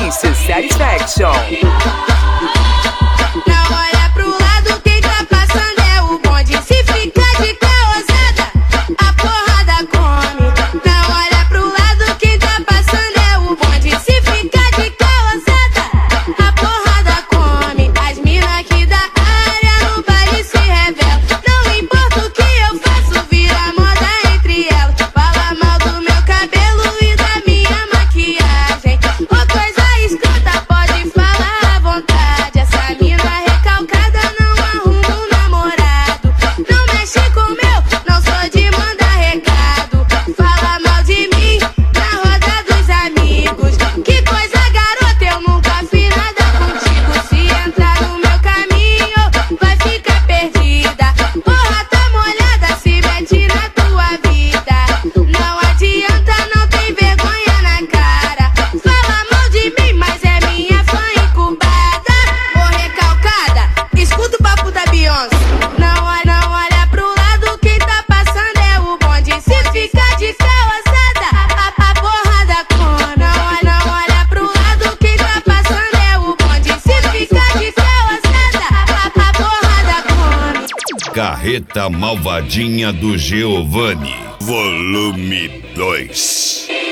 MC Satisfaction. Não olha pro lado, quem tá passando é o bonde. Se ficar de caosada, a porrada come. Não olha pro lado, quem tá passando é o bonde. Se ficar de caosada, a porrada come. As mina aqui da área no baile se revelam. Não importa o que eu faço, vira moda entre elas. Fala mal do meu cabelo e da minha maquiagem. Ô coisa escrota, pode falar à vontade. Essa mina recalcada não arruma um namorado. Não mexe com o meu, não sou de mandar recado. Fala mal de mim na roda dos amigos. Que coisa, garota, eu nunca fiz nada contigo. Se entrar no meu caminho, vai ficar perdida. Porra, tá molhada, se mete na tua vida. Não adianta, não tem vergonha na cara. Fala mal de mim, mas é minha fã incubada. Ô recalcada, escuta o papo da Beyoncé. Não olha pro lado, quem tá passando é o bonde. Se ficar de caosada, a porrada come. Não olha pro lado, quem tá passando é o bonde. Se ficar de caosada, a porrada come. Carreta Malvadinha do Giovanni, volume 2.